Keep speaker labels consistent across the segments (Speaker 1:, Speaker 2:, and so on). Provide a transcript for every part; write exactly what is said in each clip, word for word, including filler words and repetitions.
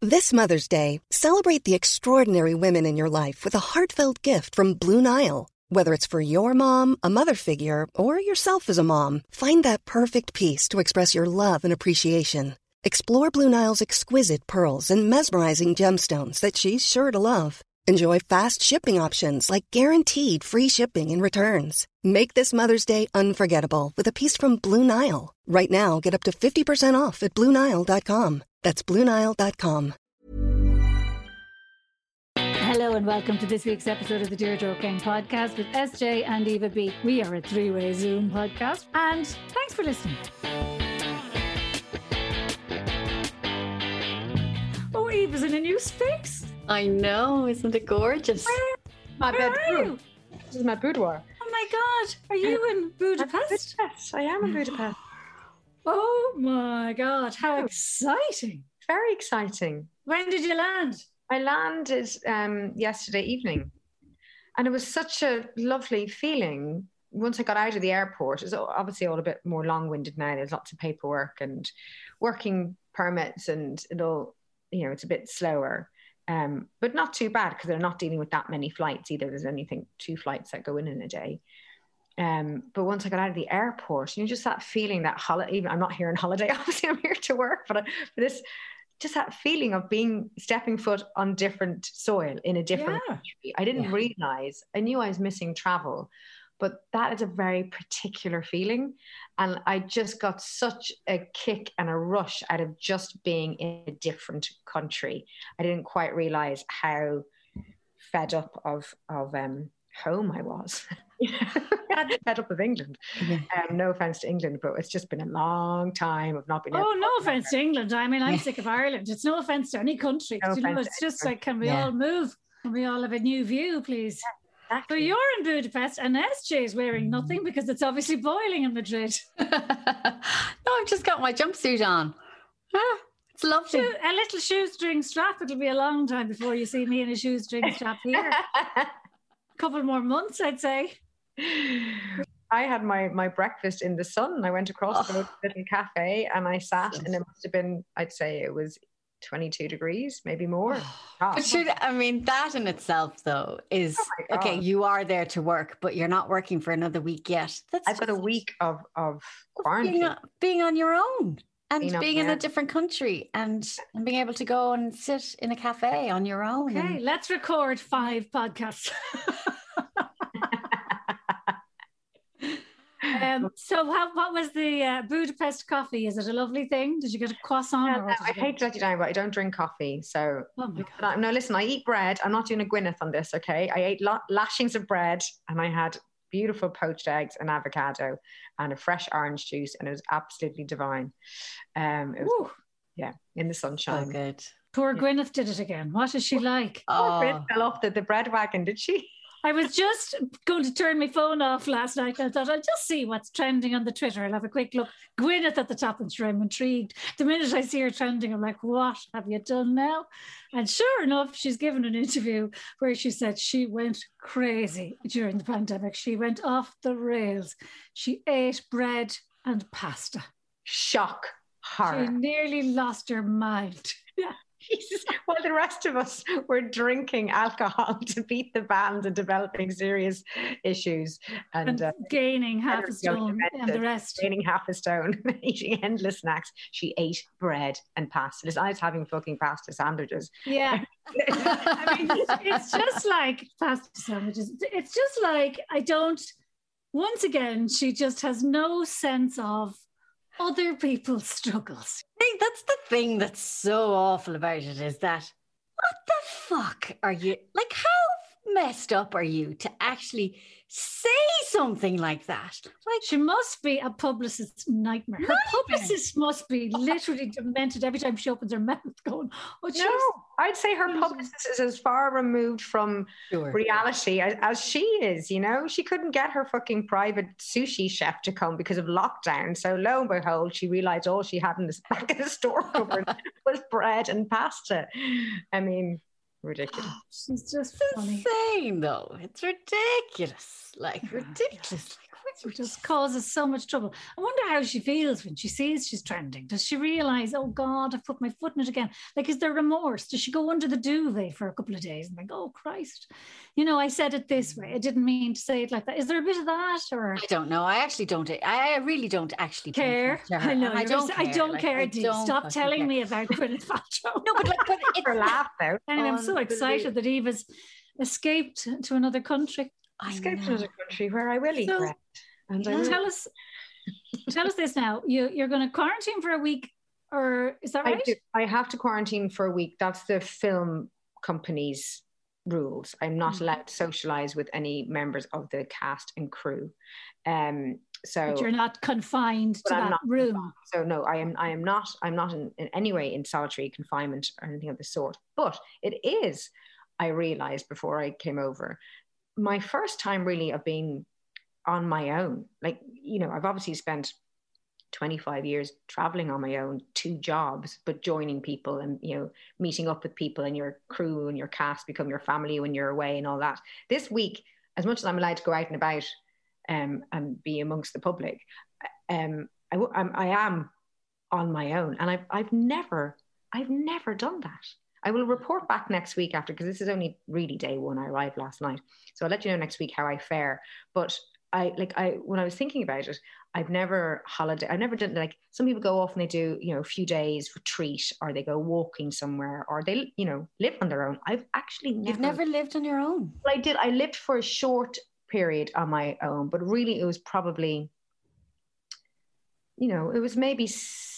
Speaker 1: This Mother's Day, celebrate the extraordinary women in your life with a heartfelt gift from Blue Nile. Whether it's for your mom, a mother figure, or yourself as a mom, find that perfect piece to express your love and appreciation. Explore Blue Nile's exquisite pearls and mesmerizing gemstones that she's sure to love. Enjoy fast shipping options like guaranteed free shipping and returns. Make this Mother's Day unforgettable with a piece from Blue Nile. Right now, get up to fifty percent off at Blue Nile dot com. That's Blue Nile dot com.
Speaker 2: Hello and welcome to this week's episode of the Deirdre O'Kane podcast with S J and Eva B. We are a three-way Zoom podcast and thanks for listening. Oh, Eva's in a new space.
Speaker 3: I know, isn't it gorgeous?
Speaker 2: Where,
Speaker 4: my
Speaker 2: where
Speaker 4: bedroom.
Speaker 2: are you?
Speaker 4: This is my boudoir.
Speaker 2: Oh my God, are you in Budapest?
Speaker 4: Budapest. I am in Budapest.
Speaker 2: Oh my God, how exciting.
Speaker 4: Very exciting.
Speaker 2: When did you land?
Speaker 4: I landed um, yesterday evening and it was such a lovely feeling. Once I got out of the airport, it's obviously all a bit more long-winded now. There's lots of paperwork and working permits and it all, you know, it's a bit slower. Um, but not too bad because they're not dealing with that many flights either. There's only, I think, two flights that go in in a day. Um, but once I got out of the airport, you know, just that feeling, that holiday, even I'm not here on holiday, obviously I'm here to work, but, I, but this, just that feeling of being, stepping foot on different soil in a different
Speaker 2: Yeah.
Speaker 4: country. I didn't
Speaker 2: Yeah.
Speaker 4: realize, I knew I was missing travel, but that is a very particular feeling. And I just got such a kick and a rush out of just being in a different country. I didn't quite realize how fed up of, of um, home I was. Fed up of England.
Speaker 3: Yeah.
Speaker 4: Um, no offense to England, but it's just been a long time of not being able
Speaker 2: Oh,
Speaker 4: to
Speaker 2: no
Speaker 4: talk about
Speaker 2: offense to England. I mean, I'm sick of Ireland. It's no offense to any country.
Speaker 4: No
Speaker 2: you know,
Speaker 4: offense
Speaker 2: it's
Speaker 4: to
Speaker 2: just
Speaker 4: anyone.
Speaker 2: like, can we
Speaker 3: Yeah.
Speaker 2: all move? Can we all have a new view, please? So
Speaker 4: Exactly.
Speaker 2: you're in Budapest and S J is wearing nothing because it's obviously boiling in Madrid.
Speaker 3: No, I've just got my jumpsuit on. Ah, it's lovely.
Speaker 2: Shoe- A little shoestring strap. It'll be a long time before you see me in a shoestring strap here. A couple more months, I'd say.
Speaker 4: I had my, my breakfast in the sun. I went across
Speaker 3: Oh.
Speaker 4: to a little cafe and I sat,
Speaker 3: Yes.
Speaker 4: and it must have been, I'd say it was twenty-two degrees, maybe more.
Speaker 3: But should, I mean, that in itself, though, is
Speaker 4: Oh my
Speaker 3: okay.
Speaker 4: God.
Speaker 3: You are there to work, but you're not working for another week yet. That's
Speaker 4: I've got a
Speaker 3: just
Speaker 4: week of, of
Speaker 3: of
Speaker 4: quarantine.
Speaker 3: being on, being on your own and
Speaker 4: Being
Speaker 3: being,
Speaker 4: on
Speaker 3: in
Speaker 4: my
Speaker 3: a
Speaker 4: own.
Speaker 3: different country and, and being able to go and sit in a cafe on your own.
Speaker 2: Okay,
Speaker 3: and-
Speaker 2: let's record five podcasts. um, so how, what was the uh, Budapest coffee? Is it a lovely thing? Did you get a croissant?
Speaker 4: Yeah,
Speaker 2: or
Speaker 4: no,
Speaker 2: what did
Speaker 4: I
Speaker 2: you get?
Speaker 4: hate to let you down, but I don't drink coffee. So,
Speaker 2: Oh my God.
Speaker 4: but I- no, listen, I eat bread. I'm not doing a Gwyneth on this, okay? I ate lo- lashings of bread and I had beautiful poached eggs and avocado and a fresh orange juice, and it was absolutely divine. Um, it was,
Speaker 2: Ooh,
Speaker 4: yeah, in the
Speaker 3: so
Speaker 4: sunshine.
Speaker 3: good.
Speaker 2: poor Gwyneth did it again. What is she like?
Speaker 4: Poor Brit
Speaker 3: Oh,
Speaker 4: fell off the, the bread wagon, did she?
Speaker 2: I was just going to turn my phone off last night. I thought I'll just see what's trending on the Twitter. I'll have a quick look. Gwyneth at the top, and sure, I'm intrigued. The minute I see her trending, I'm like, what have you done now? And sure enough, she's given an interview where she said she went crazy during the pandemic. She went off the rails. She ate bread and pasta.
Speaker 4: Shock,
Speaker 2: She
Speaker 4: horror.
Speaker 2: nearly lost her mind. Yeah.
Speaker 4: Jesus. While the rest of us were drinking alcohol to beat the band and developing serious issues and,
Speaker 2: And
Speaker 4: uh,
Speaker 2: gaining half a
Speaker 4: energy
Speaker 2: stone and the
Speaker 4: demented,
Speaker 2: rest.
Speaker 4: gaining half a stone, eating endless snacks. She ate bread and pasta. Listen, I was having fucking pasta sandwiches.
Speaker 2: Yeah. I mean, it's just like pasta sandwiches. It's just like, I don't, once again, she just has no sense of other people's struggles.
Speaker 3: I think that's the thing that's so awful about it is that what the fuck are you like? How messed up are you to actually say something like that? Like,
Speaker 2: She must be a publicist's nightmare. Her publicist must be literally demented every time she opens her mouth going, oh,
Speaker 4: No, I'd say her
Speaker 2: Jesus.
Speaker 4: publicist is as far removed from
Speaker 3: sure.
Speaker 4: reality as, as she is, you know? She couldn't get her fucking private sushi chef to come because of lockdown. So lo and behold, she realized all she had in the back of the store cupboard was bread and pasta. I mean, ridiculous.
Speaker 2: she's just
Speaker 3: It's
Speaker 2: funny.
Speaker 3: insane though. It's ridiculous. Like
Speaker 2: Yeah.
Speaker 3: ridiculous. Like,
Speaker 2: It just causes so much trouble. I wonder how she feels when she sees she's trending. Does she realise, oh God, I've put my foot in it again? Like, is there remorse? Does she go under the duvet for a couple of days and think, oh Christ, you know, I said it this way. I didn't mean to say it like that. Is there a bit of that? Or
Speaker 3: I don't know. I actually don't. I, I really don't actually
Speaker 2: care. I know.
Speaker 3: I don't,
Speaker 2: I don't
Speaker 3: like,
Speaker 2: care.
Speaker 3: I
Speaker 2: Dee.
Speaker 3: don't
Speaker 2: Stop telling
Speaker 3: care.
Speaker 2: me about Gwyneth Paltrow.
Speaker 3: No, but like, but it's
Speaker 4: For a laugh though.
Speaker 2: Anyway, I'm so excited that Eva's escaped to another country.
Speaker 3: I
Speaker 4: Escape to
Speaker 3: know.
Speaker 4: another country where I will eat
Speaker 2: So-
Speaker 4: bread. And I
Speaker 3: Yeah.
Speaker 4: will-
Speaker 2: Tell us, tell us this now. You you're going to quarantine for a week, or is that
Speaker 4: I,
Speaker 2: right?
Speaker 4: do, I have to quarantine for a week. That's the film company's rules. I'm not
Speaker 2: Mhm.
Speaker 4: allowed to socialize with any members of the cast and crew. Um, so
Speaker 2: But you're not confined
Speaker 4: But
Speaker 2: to
Speaker 4: I'm
Speaker 2: that
Speaker 4: not
Speaker 2: room.
Speaker 4: So no, I am. I am not. I'm not in, in any way in solitary confinement or anything of the sort. But it is. I realized before I came over, my first time really of being on my own. Like, you know, I've obviously spent twenty-five years traveling on my own, two jobs, but joining people and, you know, meeting up with people, and your crew and your cast become your family when you're away and all that. This week, as much as I'm allowed to go out and about um, and be amongst the public, um, I, w- I'm, I am on my own. And I've, I've never, I've never done that. I will report back next week after, because this is only really day one. I arrived last night. So I'll let you know next week how I fare. But I like I when I was thinking about it, I've never holiday. I've never done, like, some people go off and they do, you know, a few days retreat, or they go walking somewhere, or they, you know, live on their own. I've actually never.
Speaker 3: You've never lived on your own.
Speaker 4: Well, I did. I lived for a short period on my own, but really it was probably, you know, it was maybe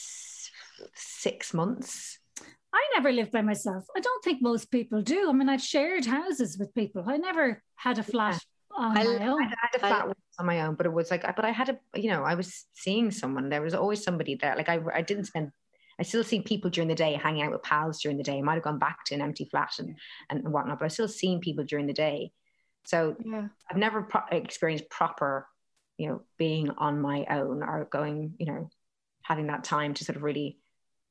Speaker 4: s- six months.
Speaker 2: I never lived by myself. I don't think most people do. I mean, I've shared houses with people. I never had a flat on
Speaker 3: I-
Speaker 2: my own.
Speaker 4: I had a flat once on my own, but it was like, but I had a, you know, I was seeing someone. There was always somebody there. Like I, I didn't spend. I still see people during the day, hanging out with pals during the day. I might have gone back to an empty flat and and whatnot, but I still seen people during the day. So
Speaker 2: Yeah.
Speaker 4: I've never pro- experienced proper, you know, being on my own or going, you know, having that time to sort of really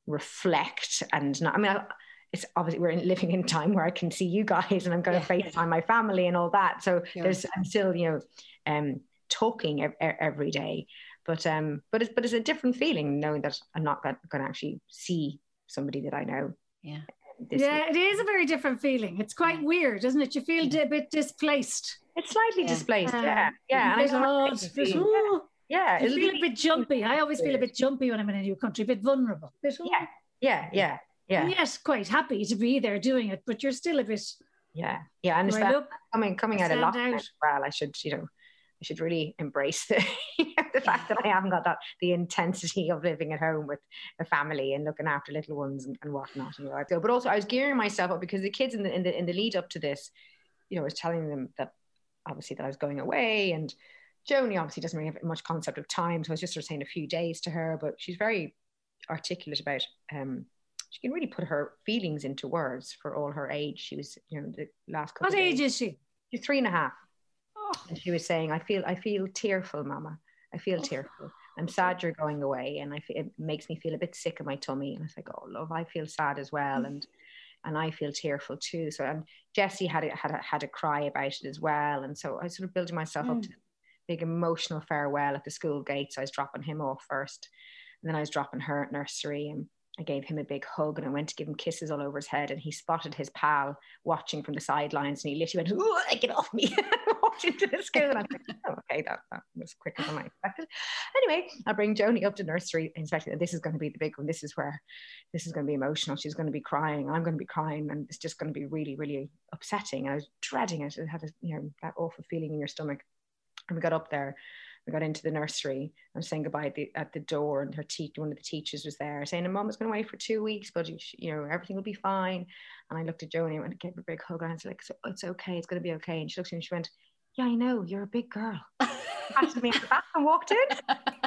Speaker 4: reflect and not. I mean, I, it's obviously we're in, living in time where I can see you guys and I'm going to
Speaker 3: Yeah.
Speaker 4: FaceTime my family and all that. So
Speaker 3: Sure.
Speaker 4: there's I'm still, you know, um, talking ev- every day, but um, but it's but it's a different feeling knowing that I'm not going to actually see somebody that I know.
Speaker 3: Yeah.
Speaker 4: This
Speaker 2: Yeah,
Speaker 4: week.
Speaker 2: it is a very different feeling. It's quite weird, isn't it? You feel
Speaker 3: Yeah.
Speaker 2: a bit displaced.
Speaker 4: It's slightly
Speaker 3: Yeah.
Speaker 4: displaced.
Speaker 2: Uh,
Speaker 4: Yeah, yeah,
Speaker 2: a bit
Speaker 4: and I
Speaker 2: odd,
Speaker 4: don't
Speaker 2: a bit,
Speaker 4: yeah,
Speaker 2: ooh.
Speaker 4: yeah,
Speaker 2: You
Speaker 4: it'll
Speaker 2: feel
Speaker 4: be-
Speaker 2: a bit jumpy. I always feel a bit jumpy when I'm in a new country, a bit vulnerable. A bit, ooh.
Speaker 4: yeah, yeah, yeah, yeah,
Speaker 2: And yes, quite happy to be there doing it, but you're still a bit.
Speaker 4: yeah, yeah. And
Speaker 2: Do
Speaker 4: it's
Speaker 2: I
Speaker 4: that
Speaker 2: look?
Speaker 4: coming coming
Speaker 2: I
Speaker 4: out of
Speaker 2: stand
Speaker 4: lockdown
Speaker 2: out?
Speaker 4: as well. I should, you know, I should really embrace the the fact that I haven't got that the intensity of living at home with a family and looking after little ones and, and whatnot. You know, I feel. But also, I was gearing myself up because the kids in the in the in the lead up to this, you know, I was telling them that obviously that I was going away, and Joni obviously doesn't really have much concept of time, so I was just sort of saying a few days to her, but she's very articulate about. Um, she can really put her feelings into words for all her age. She was, you know, the last couple.
Speaker 2: What
Speaker 4: of
Speaker 2: age
Speaker 4: days,
Speaker 2: is she?
Speaker 4: she's three and a half.
Speaker 2: Oh,
Speaker 4: And she was saying, I feel I feel tearful, Mama. I feel
Speaker 2: Oh.
Speaker 4: tearful. I'm sad you're going away, and I feel, it makes me feel a bit sick in my tummy. And I was like, oh, love, I feel sad as well, and and I feel tearful too. So, and Jessie had a, had a, had a cry about it as well, and so I was sort of building myself up
Speaker 3: Mm.
Speaker 4: to big emotional farewell at the school gates. I was dropping him off first, and then I was dropping her at nursery, and I gave him a big hug, and I went to give him kisses all over his head, and he spotted his pal watching from the sidelines, and he literally went, "Ooh, get off me," walked into the school. And I was like, oh, okay, that, that was quicker than I expected. Anyway, I bring Joni up to nursery, expecting this is going to be the big one. This is where this is going to be emotional. She's going to be crying. I'm going to be crying, and it's just going to be really, really upsetting. I was dreading it. It had a, you know, that awful feeling in your stomach. And we got up there. We got into the nursery. I was saying goodbye at the, at the door, and her te- one of the teachers was there saying, Mum is going away for two weeks, but you know, everything will be fine. And I looked at Joni and I gave her a big hug, and I was like, it's okay, it's going to be okay. And she looked at me and she went, yeah, I know, you're a big girl. Patted me on the back and walked in.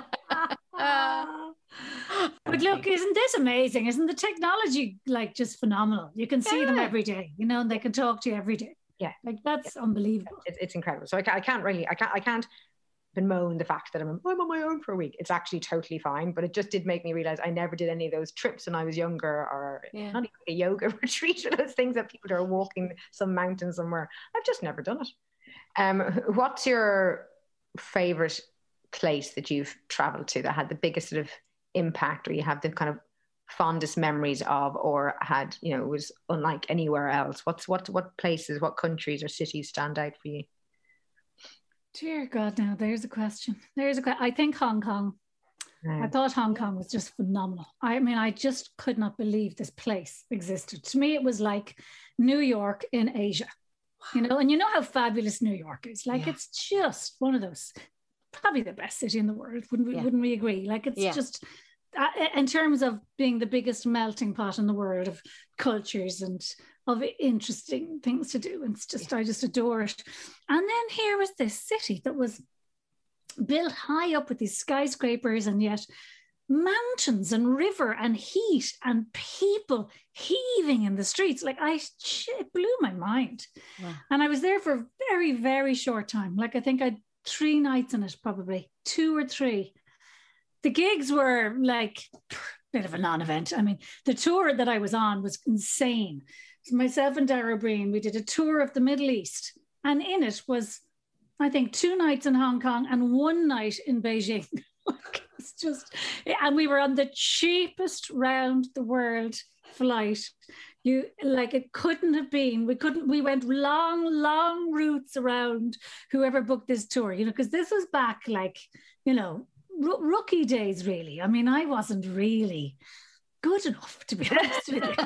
Speaker 2: but look, isn't this amazing? Isn't the technology like just phenomenal? You can see them
Speaker 4: Yeah.
Speaker 2: every day, you know, and they can talk to you every day.
Speaker 4: Yeah.
Speaker 2: Like that's unbelievable.
Speaker 4: It's, it's incredible. So I can't, I can't really, I can't, I can't bemoan the fact that I'm, I'm on my own for a week. It's actually totally fine, but it just did make me realize I never did any of those trips when I was younger, or
Speaker 3: Yeah.
Speaker 4: not even a yoga retreat, or those things that people are walking some mountain somewhere. I've just never done it. Um, what's your favorite place that you've traveled to that had the biggest sort of impact, or you have the kind of fondest memories of, or had, you know, was unlike anywhere else? What's what what places, what countries or cities stand out for you?
Speaker 2: Dear God, now there's a question. There's a question. I think Hong Kong. I thought Hong Kong was just phenomenal. I mean, I just could not believe this place existed. To me, it was like New York in Asia, you know, and you know how fabulous New York is. Like, yeah. It's just one of those, probably the best city in the world. Wouldn't we, yeah. wouldn't we agree? Like, it's yeah. just, uh, in terms of being the biggest melting pot in the world of cultures and of interesting things to do. And it's just, yeah. I just adore it. And then here was this city that was built high up with these skyscrapers, and yet mountains and river and heat and people heaving in the streets. Like, I, it blew my mind. Wow. And I was there for a very, very short time. Like, I think I had three nights in it, probably two or three. The gigs were like a bit of a non-event. I mean, the tour that I was on was insane. So myself and Dara Breen, we did a tour of the Middle East, and in it was, I think, two nights in Hong Kong and one night in Beijing. It's just, and we were on the cheapest round the world flight. You like, it couldn't have been. We couldn't. We went long, long routes around whoever booked this tour. You know, because this was back like, you know, r- rookie days. Really, I mean, I wasn't really good enough, to be honest with you,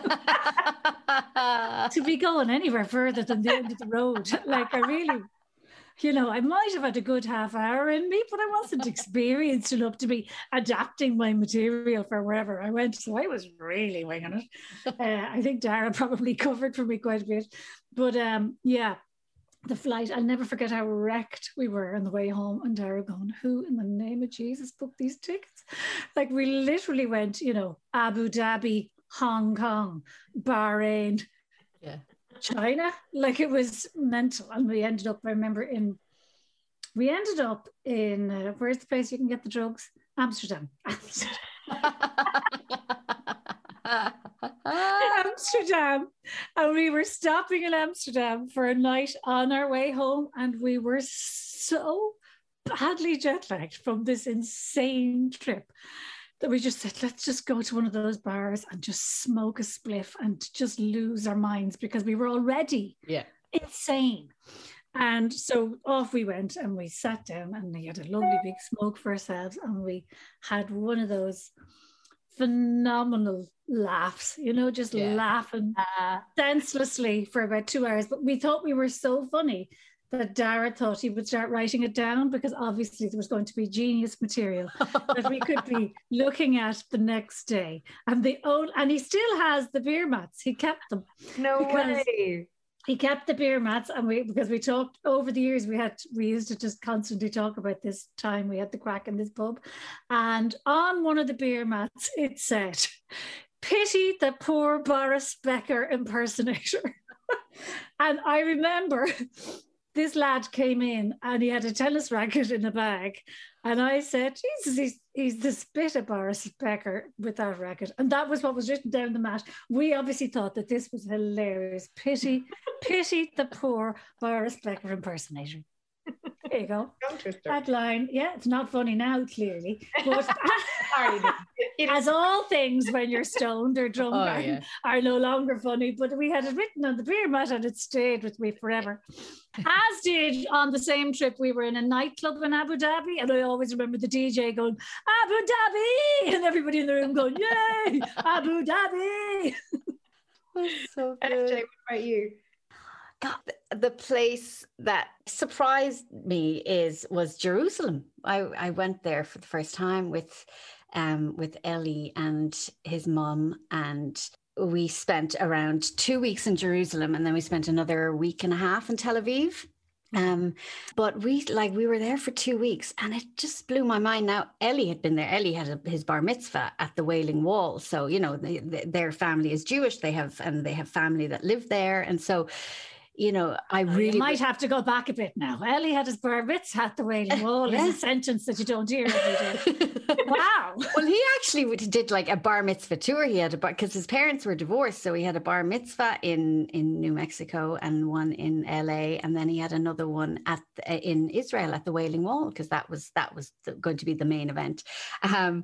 Speaker 2: to be going anywhere further than the end of the road. Like, I really. You know, I might have had a good half hour in me, but I wasn't experienced enough to be adapting my material for wherever I went. So I was really winging it. Uh, I think Dara probably covered for me quite a bit. But um, yeah, the flight, I'll never forget how wrecked we were on the way home. And Dara going, who in the name of Jesus booked these tickets? Like, we literally went, you know, Abu Dhabi, Hong Kong, Bahrain. Yeah. China, like, it was mental. And we ended up, I remember in, we ended up in, uh, where's the place you can get the drugs? Amsterdam. Amsterdam. Amsterdam. And we were stopping in Amsterdam for a night on our way home. And we were so badly jet lagged from this insane trip that we just said, let's just go to one of those bars and just smoke a spliff and just lose our minds, because we were already yeah. insane. And so off we went, and we sat down and we had a lovely big smoke for ourselves, and we had one of those phenomenal laughs, you know, just yeah. laughing uh, senselessly for about two hours. But we thought we were so funny that Dara thought he would start writing it down, because obviously there was going to be genius material that we could be looking at the next day. And the old, and he still has the beer mats. He kept them.
Speaker 4: No way.
Speaker 2: He kept the beer mats, and we, because we talked over the years, we had we used to just constantly talk about this time we had the crack in this pub. And on one of the beer mats, it said, "Pity the poor Boris Becker impersonator." And I remember this lad came in and he had a tennis racket in a bag. And I said, Jesus, he's, he's the spit of Boris Becker with that racket. And that was what was written down the mat. We obviously thought that this was hilarious. Pity, pity the poor Boris Becker impersonator. There you go. That line, yeah, it's not funny now, clearly. But as all things when you're stoned or drunk oh, are, yeah. are no longer funny. But we had it written on the beer mat and it stayed with me forever. As did on the same trip, we were in a nightclub in Abu Dhabi, and I always remember the D J going, Abu Dhabi! And everybody in the room going, yay, Abu Dhabi!
Speaker 3: That's so good.
Speaker 4: F J, what about you?
Speaker 3: God, the place that surprised me is was Jerusalem. I, I went there for the first time with um with Ellie and his mum, and we spent around two weeks in Jerusalem, and then we spent another week and a half in Tel Aviv. Um, but we like we were there for two weeks, and it just blew my mind. Now Ellie had been there. Ellie had a, his bar mitzvah at the Wailing Wall, so you know they, they, their family is Jewish. They have and they have family that live there, and so you know, I really
Speaker 2: you might have to go back a bit now. Ellie had his bar mitzvah at the Wailing Wall.
Speaker 3: Yeah.
Speaker 2: Is a sentence that you don't hear every day. Wow.
Speaker 3: Well, he actually did like a bar mitzvah tour. He had a bar because his parents were divorced, so he had a bar mitzvah in in New Mexico and one in L A, and then he had another one at the, in Israel at the Wailing Wall, because that was that was the, going to be the main event. Um,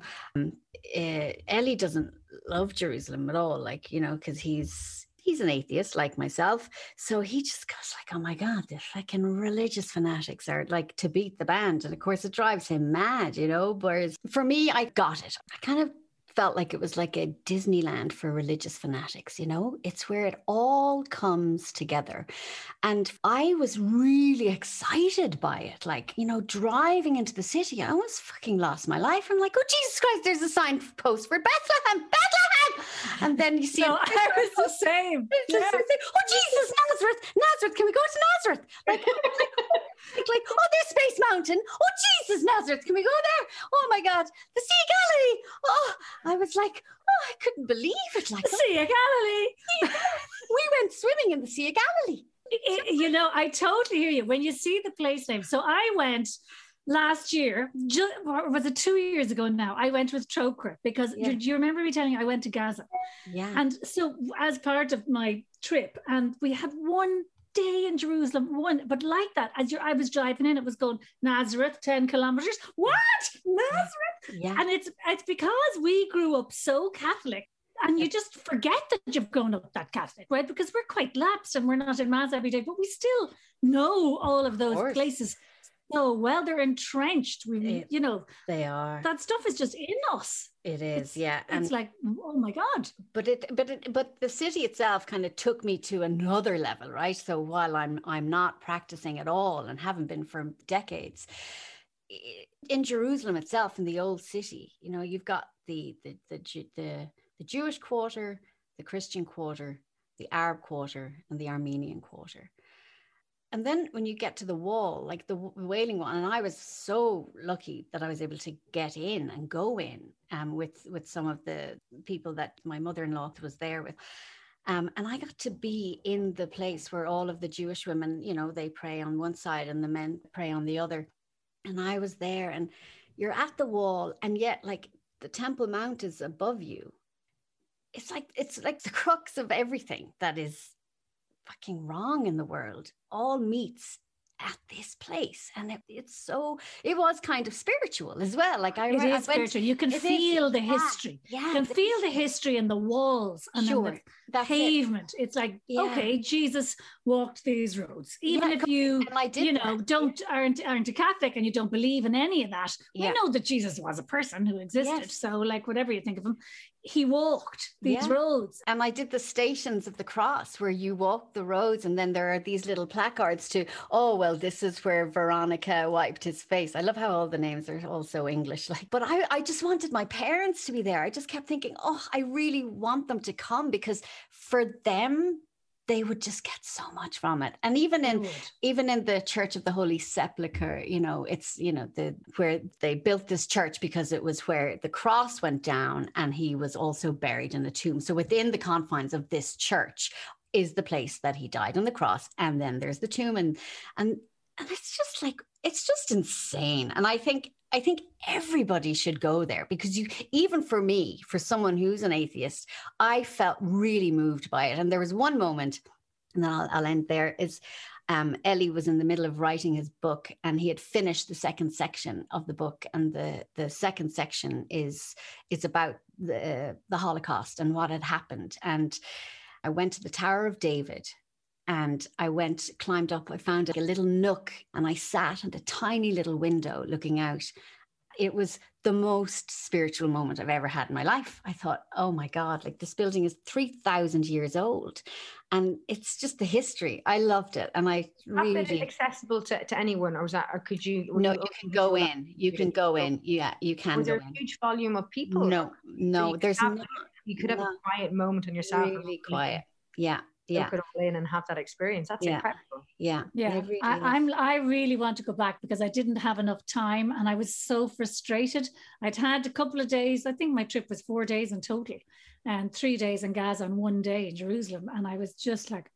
Speaker 3: uh, Ellie doesn't love Jerusalem at all, like, you know, because he's. He's an atheist like myself. So he just goes like, oh my God, the fucking religious fanatics are like to beat the band. And of course it drives him mad, you know, whereas for me, I got it. I kind of felt like it was like a Disneyland for religious fanatics, you know, it's where it all comes together. And I was really excited by it. Like, you know, driving into the city, I almost fucking lost my life. I'm like, oh, Jesus Christ, there's a signpost for Bethlehem, Bethlehem. And then you see,
Speaker 2: no, I was the same.
Speaker 3: Yeah. Oh, Jesus, Nazareth, Nazareth, can we go to Nazareth? Like, like, like, oh, there's Space Mountain. Oh, Jesus, Nazareth, can we go there? Oh my God, the Sea of Galilee. Oh, I was like, oh, I couldn't believe it. Like,
Speaker 2: the Sea of Galilee.
Speaker 3: We went swimming in the Sea of Galilee.
Speaker 2: It, you know, I totally hear you when you see the place name. So I went last year, just, or was it two years ago now? I went with Trócaire because yeah. do, do you remember me telling you I went to Gaza?
Speaker 3: Yeah.
Speaker 2: And so as part of my trip, and we had one day in Jerusalem, one, but like that, as you're, I was driving in, it was going Nazareth, ten kilometers. What? Nazareth?
Speaker 3: Yeah.
Speaker 2: And it's it's because we grew up so Catholic. And you just forget that you've grown up that Catholic, right? Because we're quite lapsed and we're not in Mass every day, but we still know all of those of places so well. They're entrenched. We, it, you know,
Speaker 3: they are.
Speaker 2: That stuff is just in us.
Speaker 3: It is,
Speaker 2: it's,
Speaker 3: yeah.
Speaker 2: And it's like, oh my God.
Speaker 3: But it, but it, but the city itself kind of took me to another level, right? So while I'm, I'm not practicing at all and haven't been for decades, in Jerusalem itself, in the old city, you know, you've got the the the the, the the Jewish quarter, the Christian quarter, the Arab quarter, and the Armenian quarter. And then when you get to the wall, like the Wailing Wall, and I was so lucky that I was able to get in and go in um, with, with some of the people that my mother-in-law was there with. Um, and I got to be in the place where all of the Jewish women, you know, they pray on one side and the men pray on the other. And I was there, and you're at the wall, and yet like the Temple Mount is above you. It's like, it's like the crux of everything that is fucking wrong in the world all meets at this place. And it, it's so, it was kind of spiritual as well. Like I,
Speaker 2: it
Speaker 3: I
Speaker 2: is spiritual. You can feel
Speaker 3: is,
Speaker 2: the
Speaker 3: yeah,
Speaker 2: history.
Speaker 3: Yeah,
Speaker 2: you can the feel history. the history in the walls and
Speaker 3: sure,
Speaker 2: then the pavement. It. It's like, yeah. okay, Jesus walked these roads. Even yeah, if you, you know, that. don't, aren't, aren't a Catholic and you don't believe in any of that, yeah. we know that Jesus was a person who existed. Yes. So like whatever you think of him, he walked these yeah. roads.
Speaker 3: And I did the Stations of the Cross where you walk the roads, and then there are these little placards to, oh, well, this is where Veronica wiped his face. I love how all the names are all so English. Like, but I, I just wanted my parents to be there. I just kept thinking, oh, I really want them to come, because for them, they would just get so much from it. And even in even in the Church of the Holy Sepulchre, you know, it's, you know, the where they built this church because it was where the cross went down and he was also buried in a tomb. So within the confines of this church is the place that he died on the cross. And then there's the tomb. And and and it's just like, it's just insane. And I think I think everybody should go there, because you, even for me, for someone who's an atheist, I felt really moved by it. And there was one moment, and then I'll, I'll end there, is um, Ellie was in the middle of writing his book, and he had finished the second section of the book. And the, the second section is, is about the, the Holocaust and what had happened. And I went to the Tower of David. And I went, climbed up, I found a little nook, and I sat at a tiny little window looking out. It was the most spiritual moment I've ever had in my life. I thought, oh my God, like this building is three thousand years old. And it's just the history. I loved it. And I really...
Speaker 4: Was it accessible to, to anyone, or was that, or could you...
Speaker 3: No, you can go in. You can go in. Yeah, you can go in.
Speaker 4: Was there a huge volume of people?
Speaker 3: No, no, there's
Speaker 4: no...
Speaker 3: no...
Speaker 4: You could have a quiet moment on yourself.
Speaker 3: Really quiet. Yeah. Yeah.
Speaker 4: Look it all in and have that experience. That's
Speaker 3: yeah.
Speaker 4: incredible.
Speaker 3: Yeah.
Speaker 2: Yeah. Really I, I'm I really want to go back, because I didn't have enough time and I was so frustrated. I'd had a couple of days, I think my trip was four days in total, and three days in Gaza and one day in Jerusalem. And I was just like,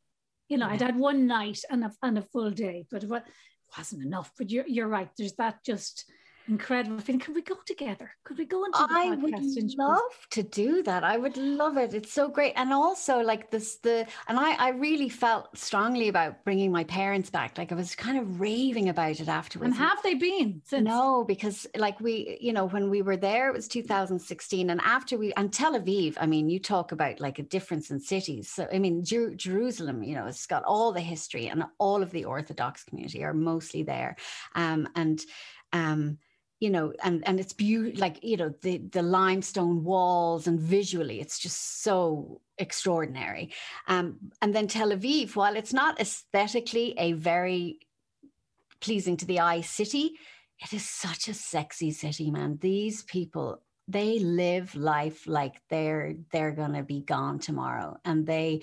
Speaker 2: You know,
Speaker 3: Yeah.
Speaker 2: I'd had one night and a, and a full day, but it wa- wasn't enough. But you're, you're right. There's that just incredible feeling. Could we go together? Could we go into the
Speaker 3: I would
Speaker 2: podcast? in-
Speaker 3: love to do that. I would love it. It's so great. And also like this, the, and I, I really felt strongly about bringing my parents back. Like I was kind of raving about it afterwards.
Speaker 2: And have they been since?
Speaker 3: No, because like we, you know, when we were there, it was two thousand sixteen. And after we, and Tel Aviv, I mean, you talk about like a difference in cities. So, I mean, Jer- Jerusalem, you know, it's got all the history, and all of the Orthodox community are mostly there. Um, and, um, you know, and, and it's beautiful, like, you know, the, the limestone walls, and visually it's just so extraordinary. Um, and then Tel Aviv, while it's not aesthetically a very pleasing to the eye city, it is such a sexy city, man. These people, they live life like they're, they're going to be gone tomorrow. And they,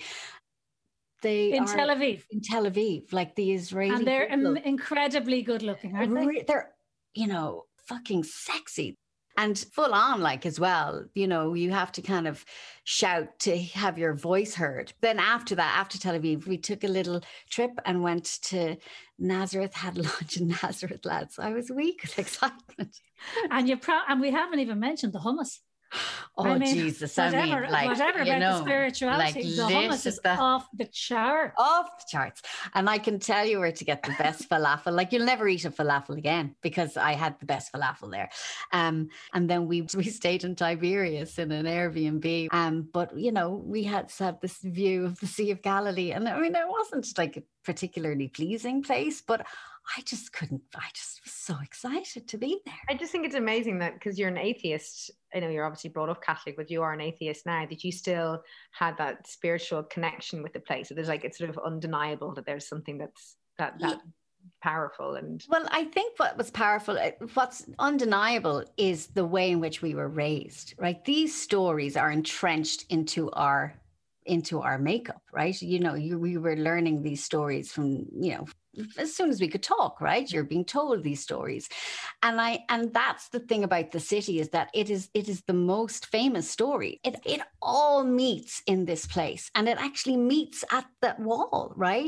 Speaker 3: they
Speaker 2: In
Speaker 3: are
Speaker 2: Tel Aviv.
Speaker 3: in Tel Aviv, like the Israeli
Speaker 2: And they're
Speaker 3: people.
Speaker 2: im- incredibly good looking, aren't they?
Speaker 3: Re- they're, you know, fucking sexy and full on, like, as well. You know, you have to kind of shout to have your voice heard. Then after that, after Tel Aviv, we took a little trip and went to Nazareth, had lunch in Nazareth, lads. I was weak with excitement.
Speaker 2: And you pro- and we haven't even mentioned the hummus.
Speaker 3: Oh,
Speaker 2: I mean,
Speaker 3: Jesus.
Speaker 2: Whatever,
Speaker 3: I mean, like,
Speaker 2: whatever
Speaker 3: you
Speaker 2: about
Speaker 3: know,
Speaker 2: the spirituality,
Speaker 3: like
Speaker 2: the hummus is
Speaker 3: the-
Speaker 2: off the chart.
Speaker 3: off the charts. And I can tell you where to get the best falafel. Like, you'll never eat a falafel again, because I had the best falafel there. Um, and then we we stayed in Tiberias in an Airbnb. Um, but you know, we had had this view of the Sea of Galilee, and I mean, it wasn't like a particularly pleasing place, but I just couldn't. I just was so excited to be there.
Speaker 4: I just think it's amazing that, because you're an atheist, I know you're obviously brought up Catholic, but you are an atheist now, that you still had that spiritual connection with the place. So there's like, it's sort of undeniable that there's something that's that that powerful. And
Speaker 3: Well, I think what was powerful, uh, what's undeniable, is the way in which we were raised, right? These stories are entrenched into our into our makeup, right? You know, you, we were learning these stories from, you know, as soon as we could talk, right? You're being told these stories. And I and that's the thing about the city, is that it is it is the most famous story. It it all meets in this place, and it actually meets at that wall, right?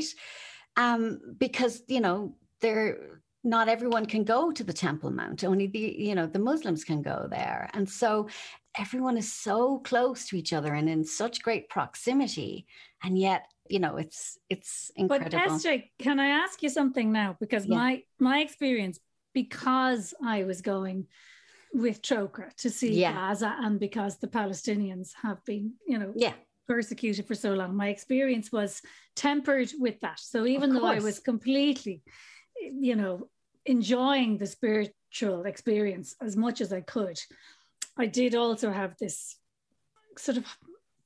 Speaker 3: Um, because, you know, there not everyone can go to the Temple Mount. Only the, you know, the Muslims can go there. And so everyone is so close to each other and in such great proximity. And yet, you know, it's it's incredible.
Speaker 2: But S J, can I ask you something now? Because
Speaker 3: Yeah.
Speaker 2: my my experience, because I was going with Troca to see
Speaker 3: Yeah.
Speaker 2: Gaza, and because the Palestinians have been, you know,
Speaker 3: Yeah.
Speaker 2: persecuted for so long, my experience was tempered with that. So even
Speaker 3: Of
Speaker 2: though I
Speaker 3: course.
Speaker 2: was completely, you know, enjoying the spiritual experience as much as I could, I did also have this sort of,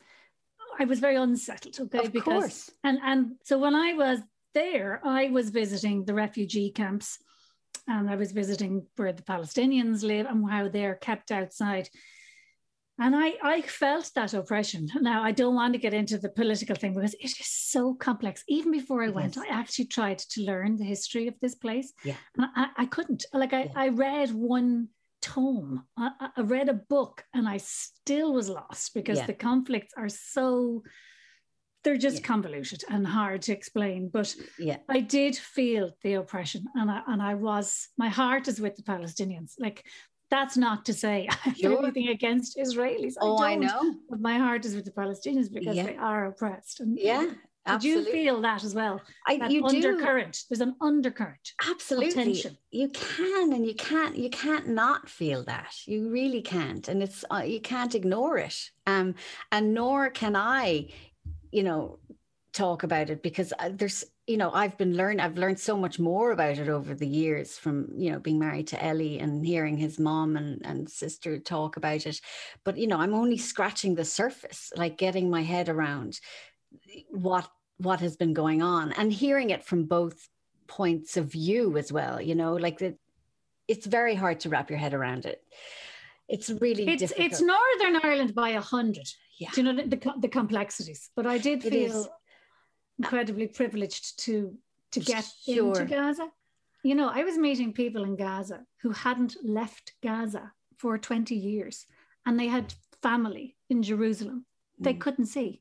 Speaker 2: I was very unsettled, okay?
Speaker 3: Of
Speaker 2: because
Speaker 3: course.
Speaker 2: and and so when I was there, I was visiting the refugee camps, and I was visiting where the Palestinians live and how they're kept outside. And I, I felt that oppression. Now, I don't want to get into the political thing because it is so complex. Even before I
Speaker 3: It
Speaker 2: went,
Speaker 3: is.
Speaker 2: I actually tried to learn the history of this place.
Speaker 3: Yeah.
Speaker 2: And I, I couldn't. Like, I,
Speaker 3: Yeah.
Speaker 2: I read one tome, I, I- I read a book, and I still was lost because
Speaker 3: Yeah.
Speaker 2: the conflicts are so, they're just
Speaker 3: Yeah.
Speaker 2: convoluted and hard to explain. But
Speaker 3: Yeah.
Speaker 2: I did feel the oppression, and I and I was, my heart is with the Palestinians. Like, that's not to say I have
Speaker 3: Sure.
Speaker 2: anything against Israelis.
Speaker 3: Oh, I
Speaker 2: don't,
Speaker 3: know.
Speaker 2: But my heart is with the Palestinians because
Speaker 3: Yeah.
Speaker 2: they are oppressed. And
Speaker 3: Yeah.
Speaker 2: did
Speaker 3: Absolutely.
Speaker 2: you feel that as well?
Speaker 3: I,
Speaker 2: That
Speaker 3: you do.
Speaker 2: undercurrent. There's an undercurrent.
Speaker 3: Absolutely.
Speaker 2: tension.
Speaker 3: You can, and you can't, you can't not feel that. You really can't. And it's, uh, you can't ignore it. Um, and nor can I, you know, talk about it, because uh, there's, you know, I've been learning, I've learned so much more about it over the years from, you know, being married to Ellie and hearing his mom and, and sister talk about it. But, you know, I'm only scratching the surface, like getting my head around what, what has been going on and hearing it from both points of view as well. You know, like that, it's very hard to wrap your head around it. It's really
Speaker 2: It's
Speaker 3: difficult.
Speaker 2: it's Northern Ireland by a hundred.
Speaker 3: Yeah.
Speaker 2: Do you know the, the, the complexities? But I did
Speaker 3: It
Speaker 2: feel
Speaker 3: is.
Speaker 2: incredibly privileged to to get
Speaker 3: Sure.
Speaker 2: into Gaza. You know, I was meeting people in Gaza who hadn't left Gaza for twenty years, and they had family in Jerusalem. They
Speaker 3: Mm.
Speaker 2: couldn't see.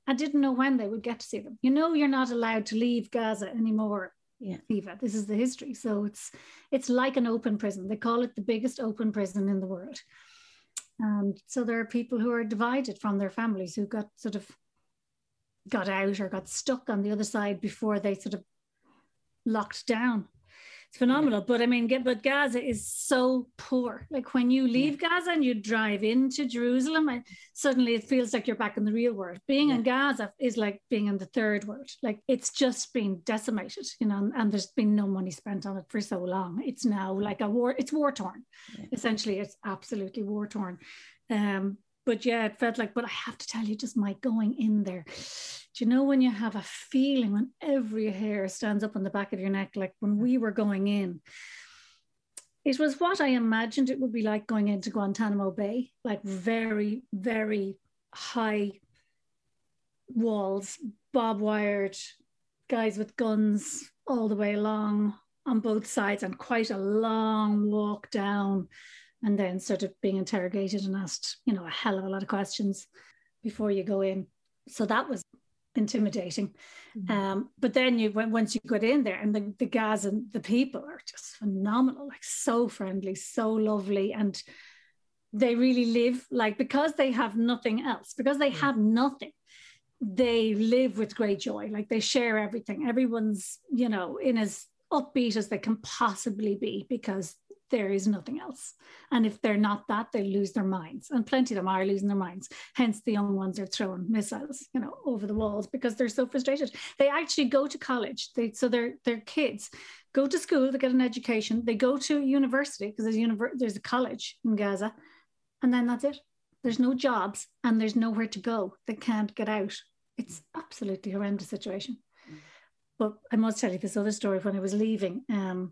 Speaker 2: and didn't know when they would get to see them. You know, you're not allowed to leave Gaza anymore.
Speaker 3: Yeah.
Speaker 2: Eva, this is the history. So it's it's like an open prison. They call it the biggest open prison in the world. And so there are people who are divided from their families who got sort of got out or got stuck on the other side before they sort of locked down. It's phenomenal. But I mean, but Gaza is so poor. Like when you leave yeah. Gaza and you drive into Jerusalem, and suddenly it feels like you're back in the real world. Being yeah. in Gaza is like being in the third world. Like it's just been decimated, you know, and there's been no money spent on it for so long. It's now like a war, it's war torn. Yeah. Essentially, it's absolutely war torn. Um, but yeah, it felt like, but I have to tell you, just my going in there. Do you know when you have a feeling when every hair stands up on the back of your neck, like when we were going in, it was what I imagined it would be like going into Guantanamo Bay, like very, very high walls, barbed wired, guys with guns all the way along on both sides, and quite a long walk down, and then sort of being interrogated and asked, you know, a hell of a lot of questions before you go in. So that was intimidating. Mm-hmm. Um, but then you when once you got in there, and the, the Gaza and the people are just phenomenal, like so friendly, so lovely, and they really live like, because they have nothing else, because they mm-hmm. have nothing, they live with great joy. Like they share everything. Everyone's, you know, in as upbeat as they can possibly be, because there is nothing else. And if they're not that, they lose their minds. And plenty of them are losing their minds. Hence the young ones are throwing missiles, you know, over the walls because they're so frustrated. They actually go to college. They, so their their kids go to school, they get an education, they go to university because there's, univer- there's a college in Gaza, and then that's it. There's no jobs and there's nowhere to go. They can't get out. It's absolutely horrendous situation. Mm. But I must tell you this other story. When I was leaving, um,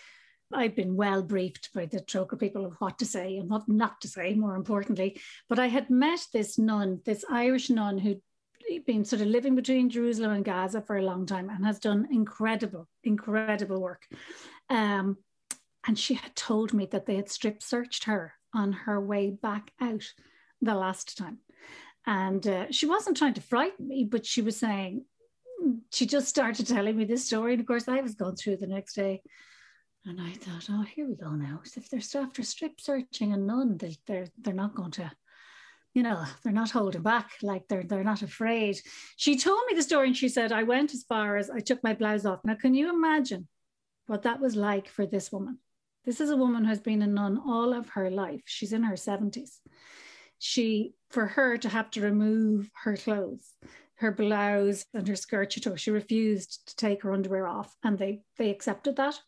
Speaker 2: I'd been well briefed by the Trócaire people of what to say and what not to say, more importantly. But I had met this nun, this Irish nun who'd been sort of living between Jerusalem and Gaza for a long time and has done incredible, incredible work. Um, and she had told me that they had strip searched her on her way back out the last time. And uh, she wasn't trying to frighten me, but she was saying, she just started telling me this story. And of course, I was going through the next day. And I thought, oh, here we go now. So if they're after strip searching a nun, they, they're they're not going to, you know, they're not holding back. Like they're they're not afraid. She told me the story and she said, I went as far as I took my blouse off. Now, can you imagine what that was like for this woman? This is a woman who has been a nun all of her life. She's in her seventies. She, for her to have to remove her clothes, her blouse and her skirt, she took, she refused to take her underwear off, and they they accepted that.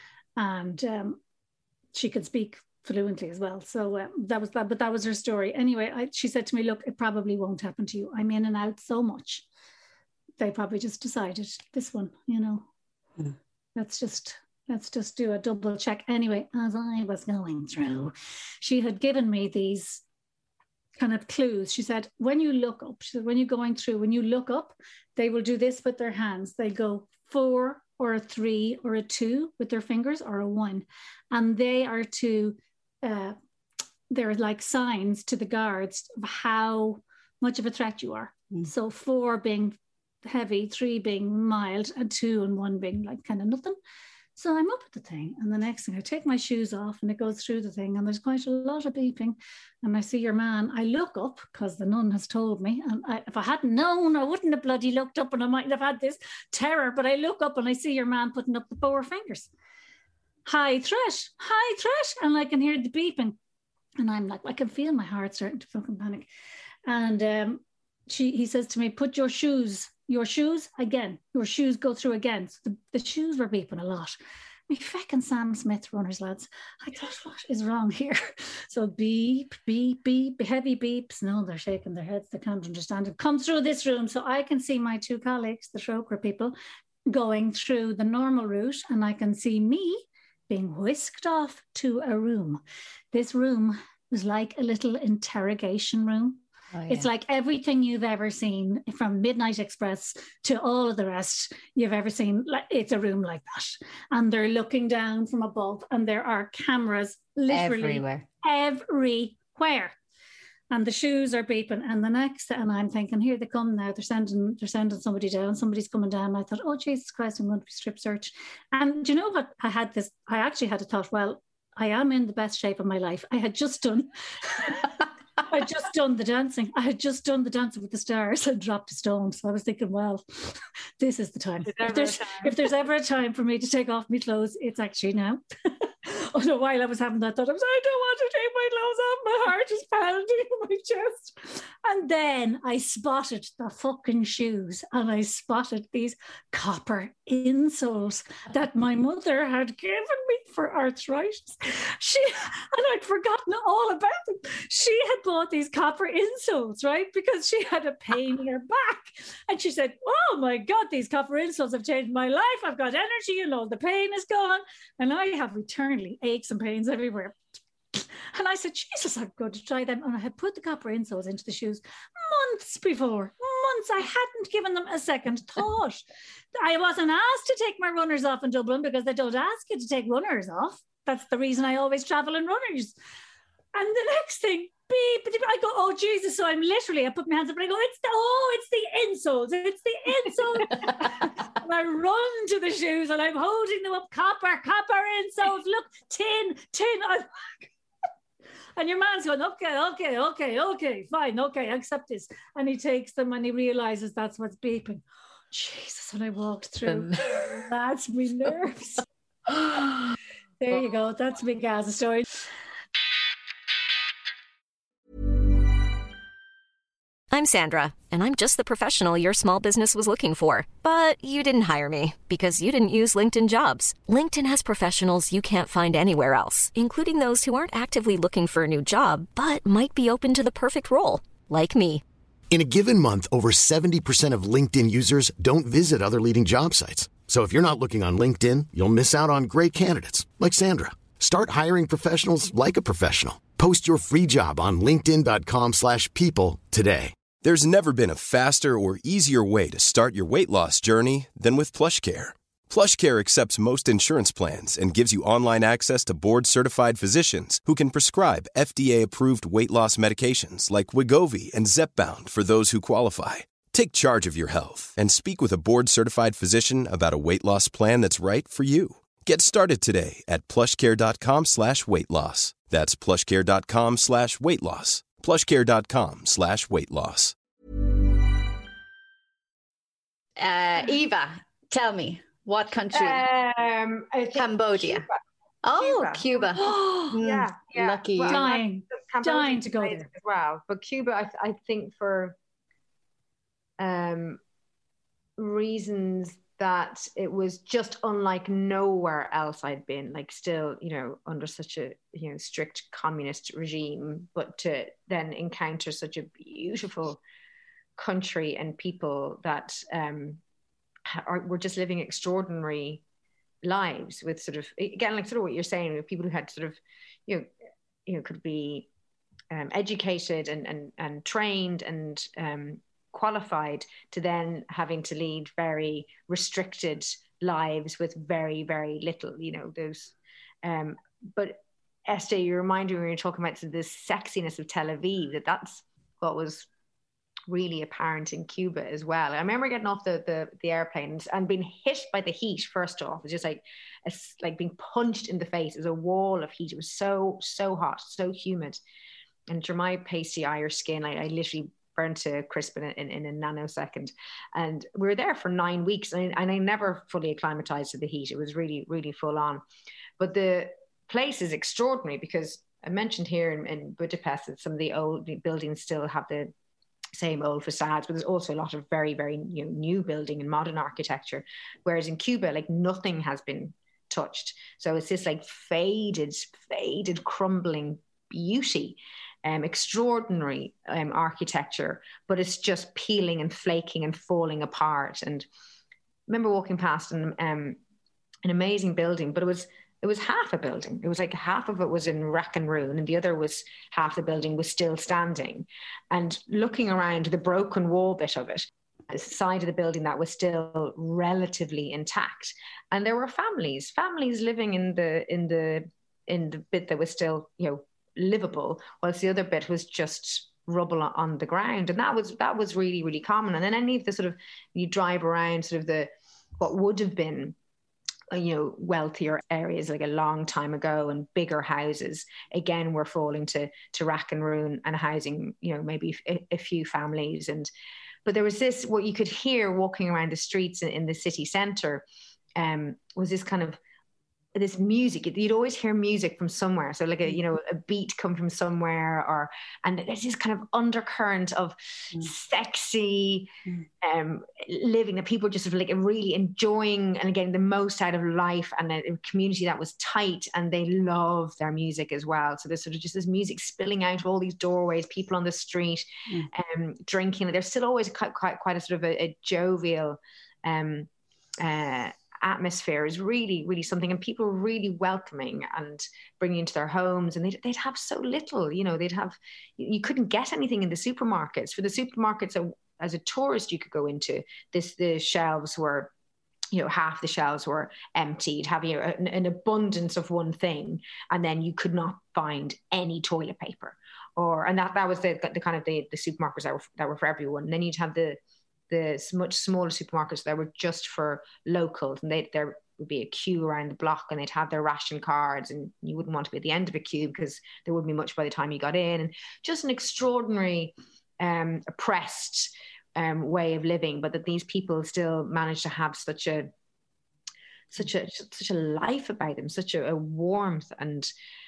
Speaker 2: And um, she could speak fluently as well. So uh, that was that, but that was her story. Anyway, I, she said to me, look, it probably won't happen to you. I'm in and out so much. They probably just decided this one, you know, mm. let's just, let's just do a double check. Anyway, as I was going through, she had given me these kind of clues. She said, when you look up, she said, when you're going through, when you look up, they will do this with their hands. They go four, or a three or a two with their fingers, or a one. And they are to, uh, they're like signs to the guards of how much of a threat you are. Mm. So four being heavy, three being mild, and two and one being like kind of nothing. So I'm up at the thing, and the next thing I take my shoes off and it goes through the thing, and there's quite a lot of beeping, and I see your man. I look up because the nun has told me, and I, if I hadn't known, I wouldn't have bloody looked up, and I might have had this terror. But I look up and I see your man putting up the four fingers. High threat, high threat, and I can hear the beeping, and I'm like, I can feel my heart starting to fucking panic. And um, she, he says to me, put your shoes. Your shoes again, your shoes go through again. So the, the shoes were beeping a lot. Me feckin' Sam Smith runners, lads. I thought, what is wrong here? So beep, beep, beep, heavy beeps. No, they're shaking their heads. They can't understand it. Come through this room. So I can see my two colleagues, the Trócaire people, going through the normal route, and I can see me being whisked off to a room. This room was like a little interrogation room. Oh, yeah. It's like everything you've ever seen, from Midnight Express to all of the rest you've ever seen. It's a room like that. And they're looking down from above, and there are cameras literally everywhere. everywhere. and the shoes are beeping, and the next, and I'm thinking, here they come now. They're sending, they're sending somebody down. Somebody's coming down. I thought, oh Jesus Christ, I'm going to be strip searched. And do you know what? I had this. I actually had a thought. Well, I am in the best shape of my life. I had just done. I had just done the dancing. I had just done the dancing with the stars and dropped a stone. So I was thinking, well, this is the time. If there's, time. if there's ever a time for me to take off my clothes, it's actually now. Oh no, while I was having that thought, I was, I don't want to take my clothes off. My heart is pounding in my chest. And then I spotted the fucking shoes, and I spotted these copper insoles that my mother had given me for arthritis. She, and I'd forgotten all about them. She had bought these copper insoles, right? Because she had a pain in her back. And she said, oh my God, these copper insoles have changed my life. I've got energy and all the pain is gone. And I have eternally aches and pains everywhere. And I said, Jesus, I'm going to try them. And I had put the copper insoles into the shoes months before. Months. I hadn't given them a second thought. I wasn't asked to take my runners off in Dublin because they don't ask you to take runners off. That's the reason I always travel in runners. And the next thing, beep, beep, I go, oh Jesus. So I'm literally, I put my hands up and I go, it's the, oh, it's the insoles. It's the insoles. And I run to the shoes and I'm holding them up. Copper, copper insoles. Look, tin, tin. I'm And your man's going, okay, okay, okay, okay, fine, okay, I accept this. And he takes them and he realizes that's what's beeping. Jesus, when I walked through, that's me nerves. There you go. That's my Gaza story.
Speaker 5: I'm Sandra, and I'm just the professional your small business was looking for. But you didn't hire me because you didn't use LinkedIn Jobs. LinkedIn has professionals you can't find anywhere else, including those who aren't actively looking for a new job, but might be open to the perfect role, like me.
Speaker 6: In a given month, over seventy percent of LinkedIn users don't visit other leading job sites. So if you're not looking on LinkedIn, you'll miss out on great candidates like Sandra. Start hiring professionals like a professional. Post your free job on linkedin dot com slash people today.
Speaker 7: There's never been a faster or easier way to start your weight loss journey than with PlushCare. PlushCare accepts most insurance plans and gives you online access to board-certified physicians who can prescribe F D A-approved weight loss medications like Wegovy and Zepbound for those who qualify. Take charge of your health and speak with a board-certified physician about a weight loss plan that's right for you. Get started today at plushcare.com slash weight loss. That's plushcare.com slash weight loss. plushcare.com slash weight loss.
Speaker 3: Uh, Eva, tell me, what country?
Speaker 4: Um, I think
Speaker 3: Cambodia.
Speaker 4: Cuba.
Speaker 3: Oh, Cuba.
Speaker 4: Cuba. yeah, yeah.
Speaker 3: Lucky
Speaker 4: well,
Speaker 3: you.
Speaker 2: Dying, dying to go there.
Speaker 4: As well. But Cuba, I, I think for um, reasons that it was just unlike nowhere else I'd been, like still, you know, under such a, you know, strict communist regime, but to then encounter such a beautiful country and people that um, are, were just living extraordinary lives with sort of, again, like sort of what you're saying, with people who had sort of, you know, you know, could be um, educated and, and, and trained and um, qualified, to then having to lead very restricted lives with very, very little, you know, those, um, but Esther, you reminded me when you were talking about this sexiness of Tel Aviv, that that's what was really apparent in Cuba as well. I remember getting off the the, the airplane and being hit by the heat. First off, it's just like a, like being punched in the face. It was a wall of heat. It was so so hot, so humid, and for my pasty Irish skin, I, I literally burned to crisp in a, in, in a nanosecond. And we were there for nine weeks, and I, and I never fully acclimatized to the heat. It was really really full on, but the place is extraordinary because I mentioned here in, in Budapest that some of the old buildings still have the same old facades, but there's also a lot of very, very you know, new building and modern architecture. Whereas in Cuba, like nothing has been touched. So it's this like faded, faded, crumbling beauty, um, extraordinary um, architecture, but it's just peeling and flaking and falling apart. And I remember walking past an, um, an amazing building, but it was It was half a building. It was like half of it was in wreck and ruin, and the other was half the building was still standing. And looking around the broken wall bit of it, the side of the building that was still relatively intact. And there were families, families living in the in the in the bit that was still, you know, livable, whilst the other bit was just rubble on the ground. And that was that was really, really common. And then any of the sort of, you drive around sort of the what would have been, you know, wealthier areas like a long time ago, and bigger houses again were falling to to rack and ruin and housing, you know, maybe a, a few families. And but there was this, what you could hear walking around the streets in, in the city centre, um, was this kind of this music. You'd always hear music from somewhere, so like a, you know, a beat come from somewhere, or and there's this kind of undercurrent of mm. sexy mm. um living, that people just sort of like really enjoying and getting the most out of life, and a, a community that was tight, and they love their music as well. So there's sort of just this music spilling out of all these doorways, people on the street mm. um drinking. There's still always quite quite, quite a sort of a, a jovial um uh atmosphere is really, really something, and people were really welcoming and bringing into their homes, and they'd, they'd have so little, you know, they'd have, you couldn't get anything in the supermarkets. For the supermarkets, as a tourist, you could go into this, the shelves were, you know, half the shelves were emptied, having an, an abundance of one thing, and then you could not find any toilet paper, or, and that, that was the, the kind of the, the supermarkets that were, that were for everyone. And then you'd have the, the much smaller supermarkets that were just for locals, and they, there would be a queue around the block, and they'd have their ration cards, and you wouldn't want to be at the end of a queue because there wouldn't be much by the time you got in. And just an extraordinary um, oppressed um, way of living, but that these people still managed to have such a such a such a life about them, such a, a warmth, and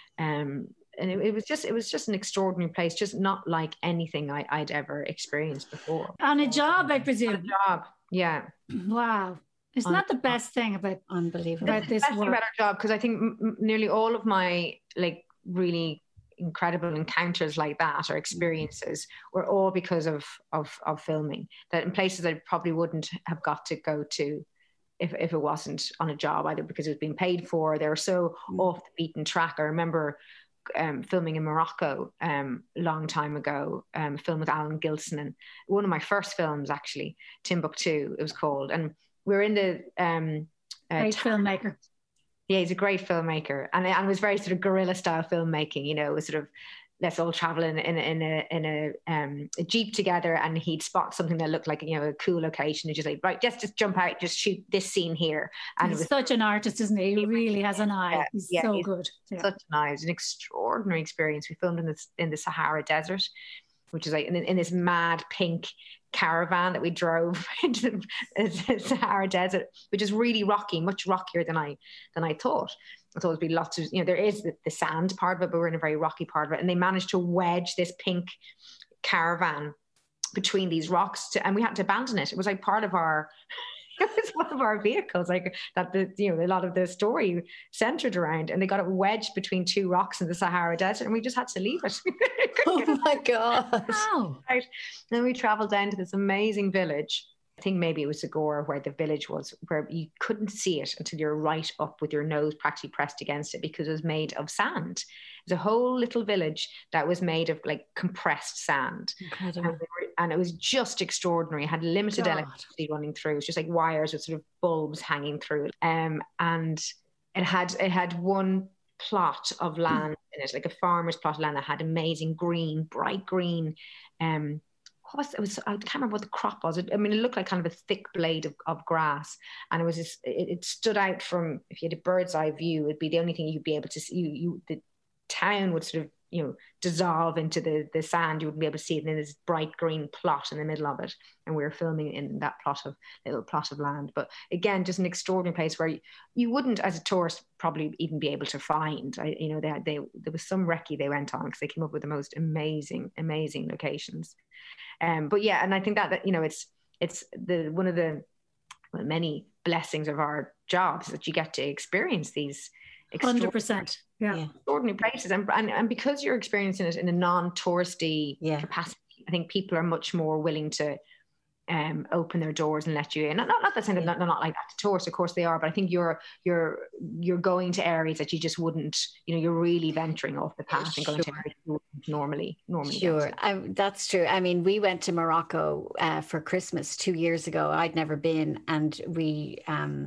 Speaker 4: um, and it, it was just it was just an extraordinary place, just not like anything I, I'd ever experienced before.
Speaker 2: On a job, I presume.
Speaker 4: On a job, yeah.
Speaker 2: Wow. Isn't that the best thing about
Speaker 3: unbelievable
Speaker 2: about this
Speaker 4: best
Speaker 2: work?
Speaker 4: Thing about our job, because I think m- nearly all of my like really incredible encounters like that or experiences were all because of of of filming. That in places I probably wouldn't have got to go to if if it wasn't on a job, either because it was being paid for. They were so mm. off the beaten track. I remember um, filming in Morocco um, a long time ago, um, a film with Alan Gilson, and one of my first films actually, Timbuktu, it was called, and we were in the um, uh,
Speaker 2: great
Speaker 4: t-
Speaker 2: filmmaker.
Speaker 4: Yeah, he's a great filmmaker, and and it was very sort of guerrilla style filmmaking. You know, it was sort of, let's all travel in in in a in a, um, a jeep together, and he'd spot something that looked like, you know, a cool location, and just like, right, just just jump out, just shoot this scene here. And
Speaker 2: he's
Speaker 4: it was
Speaker 2: such an artist, isn't he? He really has an eye.
Speaker 4: Yeah,
Speaker 2: he's
Speaker 4: yeah,
Speaker 2: so
Speaker 4: he's
Speaker 2: good. Yeah.
Speaker 4: Such an eye. It was an extraordinary experience. We filmed in this in the Sahara Desert, which is like in, in this mad pink caravan that we drove into the Sahara Desert, which is really rocky, much rockier than I than I thought. I thought there'd be lots of, you know, there is the, the sand part of it, but we're in a very rocky part of it. And they managed to wedge this pink caravan between these rocks, to, and we had to abandon it. It was like part of our, it was one of our vehicles, like that the, you know, a lot of the story centered around, and they got it wedged between two rocks in the Sahara Desert, and we just had to leave it.
Speaker 3: Oh my God.
Speaker 2: Wow.
Speaker 4: Right. Then we traveled down to this amazing village. I think maybe it was Zagora where the village was, where you couldn't see it until you're right up with your nose practically pressed against it, because it was made of sand. It was a whole little village that was made of like compressed sand. And, we were, and it was just extraordinary. It had limited God. electricity running through. It was just like wires with sort of bulbs hanging through. Um, and it had it had one plot of land in it, like a farmer's plot of land that had amazing green, bright green, um, what was it? It was, I can't remember what the crop was. It, I mean, it looked like kind of a thick blade of, of grass, and it was just, it, it stood out from, if you had a bird's eye view, it'd be the only thing you'd be able to see. You, you the town would sort of, you know, dissolve into the the sand. You wouldn't be able to see it. And then this bright green plot in the middle of it, and we were filming in that plot of little plot of land. But again, just an extraordinary place where you, you wouldn't, as a tourist, probably even be able to find. I, you know, they, they there was some recce they went on because they came up with the most amazing, amazing locations. Um, but yeah, and I think that, that you know, it's it's the one of the well, many blessings of our jobs that you get to experience these
Speaker 2: one hundred percent, yeah,
Speaker 4: extraordinary places, and, and and because you're experiencing it in a non-touristy yeah. capacity, I think people are much more willing to um, open their doors and let you in. Not not, not that saying yeah. that they're not like that to tourists, of course they are, but I think you're you're you're going to areas that you just wouldn't, you know, you're really venturing off the path and going sure. to areas you wouldn't normally normally.
Speaker 3: Sure, I, that's true. I mean, we went to Morocco uh, for Christmas two years ago. I'd never been, and we. Um,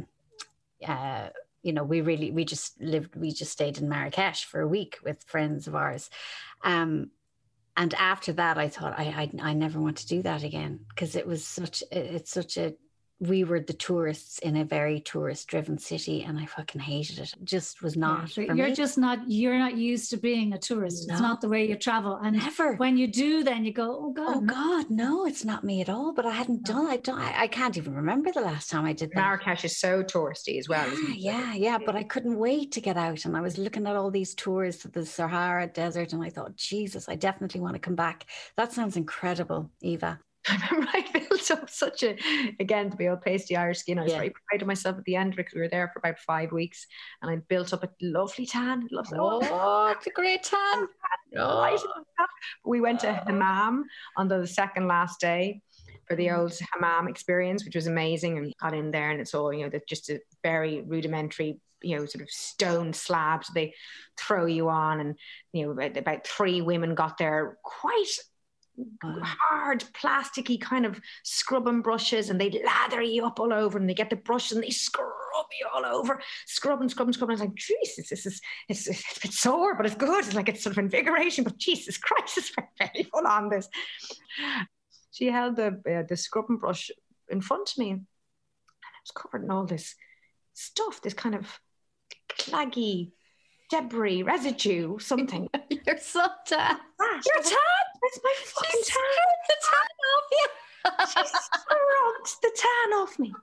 Speaker 3: uh, You know, we really, we just lived, we just stayed in Marrakesh for a week with friends of ours. Um, And after that, I thought I, I I never want to do that again, because it was such it's such a we were the tourists in a very tourist-driven city, and I fucking hated it. It just was not
Speaker 2: Yeah,
Speaker 3: for
Speaker 2: you're
Speaker 3: me.
Speaker 2: just not you're not used to being a tourist.
Speaker 3: No.
Speaker 2: It's not the way you travel. And
Speaker 3: Never.
Speaker 2: when you do, then you go, oh God.
Speaker 3: Oh God, no, it's not me at all. But I hadn't done. I don't. I, I can't even remember the last time I did that.
Speaker 4: Marrakesh is so touristy as well. Isn't
Speaker 3: Yeah,
Speaker 4: it?
Speaker 3: yeah, yeah. But I couldn't wait to get out, and I was looking at all these tours to the Sahara Desert, and I thought, Jesus, I definitely want to come back. That sounds incredible, Eva.
Speaker 4: I remember I built up such a, again, to be old pasty Irish skin. I was
Speaker 3: Yeah.
Speaker 4: very proud of myself at the end because we were there for about five weeks, and I built up a lovely tan. Loves
Speaker 3: Oh, it's a great tan.
Speaker 4: Oh. We went to Hammam on the second last day for the old Hammam experience, which was amazing, and got in there, and it's all, you know, just a very rudimentary, you know, sort of stone slabs they throw you on, and you know, about, about three women got there, quite hard plasticky kind of scrubbing brushes, and they lather you up all over, and they get the brush and they scrub you all over, scrub and scrub and scrub. And I was like, Jesus, this is it's, it's a bit sore, but it's good. It's like it's sort of invigoration, but Jesus Christ, it's very, very full on this. She held the uh, the scrubbing brush in front of me, and it was covered in all this stuff, this kind of claggy debris, residue, something.
Speaker 3: You're so tan.
Speaker 4: You're tan. It's my fucking
Speaker 3: She's
Speaker 4: tan.
Speaker 3: the tan off you.
Speaker 4: She scrubbed the tan off me.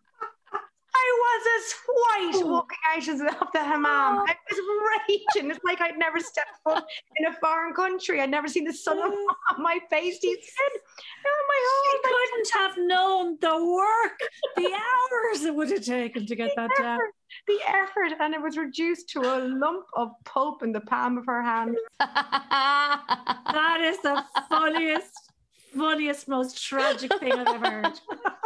Speaker 4: I was as white walking out of the hammam. I was raging. It's like I'd never stepped foot in a foreign country. I'd never seen the sun on my face. He said, oh, my
Speaker 2: She
Speaker 4: whole
Speaker 2: couldn't have known the work, the hours it would have taken to get that down.
Speaker 4: the effort, and it was reduced to a lump of pulp in the palm of her hand.
Speaker 2: That is the funniest, funniest, most tragic thing I've ever heard.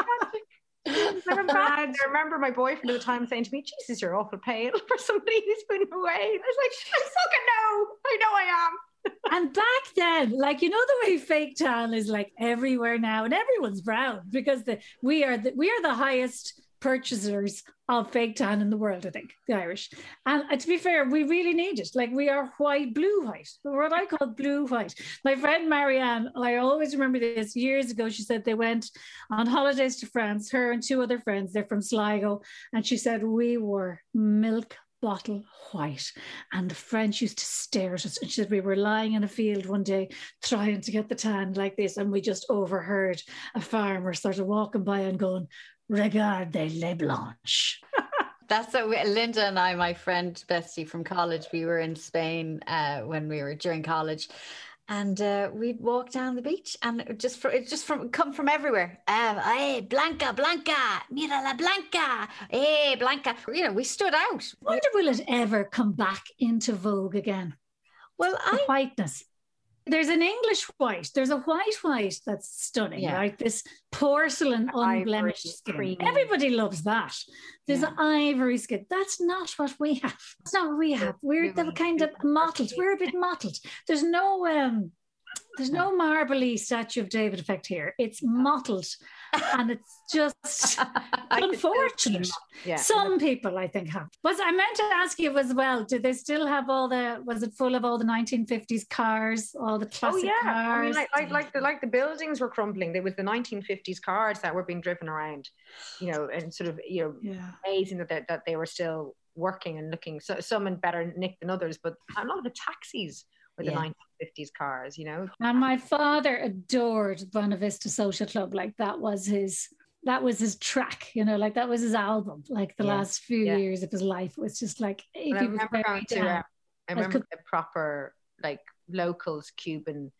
Speaker 4: I remember, I remember my boyfriend at the time saying to me, Jesus, you're awful pale for somebody who's been away. I was like, I fucking know. I know I am.
Speaker 2: And back then, like, you know, the way fake tan is like everywhere now, and everyone's brown, because the we are the, we are the highest purchasers of fake tan in the world, I think, the Irish. And uh, to be fair, we really need it. Like, we are white, blue white, what I call blue white. My friend Marianne, I always remember this, years ago, she said they went on holidays to France, her and two other friends, they're from Sligo, and she said we were milk bottle white, and the French used to stare at us, and she said we were lying in a field one day trying to get the tan like this, and we just overheard a farmer sort of walking by and going, "Regarde les blanches."
Speaker 3: That's what we, Linda and I, my friend Bestie from college, we were in Spain uh, when we were during college, and uh, we'd walk down the beach, and it just for, it just from come from everywhere. Um, hey, Blanca, Blanca, mira la Blanca, hey, Blanca. You know, we stood out.
Speaker 2: I wonder, will it ever come back into vogue again?
Speaker 3: Well,
Speaker 2: The
Speaker 3: I
Speaker 2: whiteness. There's an English white. There's a white white that's stunning,
Speaker 3: Yeah.
Speaker 2: right? This porcelain,
Speaker 4: Ivory,
Speaker 2: unblemished skin.
Speaker 4: creamy.
Speaker 2: Everybody loves that. There's
Speaker 3: Yeah.
Speaker 2: an ivory skin. That's not what we have. That's not what we have. We're the
Speaker 4: Really?
Speaker 2: kind of mottled. We're a bit mottled. There's no um, there's no marbly Statue of David effect here. It's mottled, and it's just
Speaker 4: Like the
Speaker 2: unfortunate.
Speaker 4: silky Yeah.
Speaker 2: Some people, I think, have. Was I meant to ask you as well? Did they still have all the? Was it full of all the nineteen fifties cars, all the
Speaker 4: Oh
Speaker 2: classic
Speaker 4: yeah,
Speaker 2: cars?
Speaker 4: I mean, like, like, like the like the buildings were crumbling. There was the nineteen fifties cars that were being driven around, you know, and sort of, you know,
Speaker 2: Yeah.
Speaker 4: amazing that they, that they were still working and looking. So some in better nick than others, but a lot of the taxis were the
Speaker 3: Yeah.
Speaker 4: nineteen fifties cars, you know.
Speaker 2: And my father adored Buena Vista Social Club. Like that was his. That was his track, you know, like that was his album. Like the
Speaker 4: Yeah.
Speaker 2: last few
Speaker 4: Yeah.
Speaker 2: years of his life, it was just like. If
Speaker 4: And I
Speaker 2: he was
Speaker 4: remember
Speaker 2: very
Speaker 4: going to,
Speaker 2: down,
Speaker 4: uh, I remember
Speaker 2: could-
Speaker 4: the proper like locals Cuban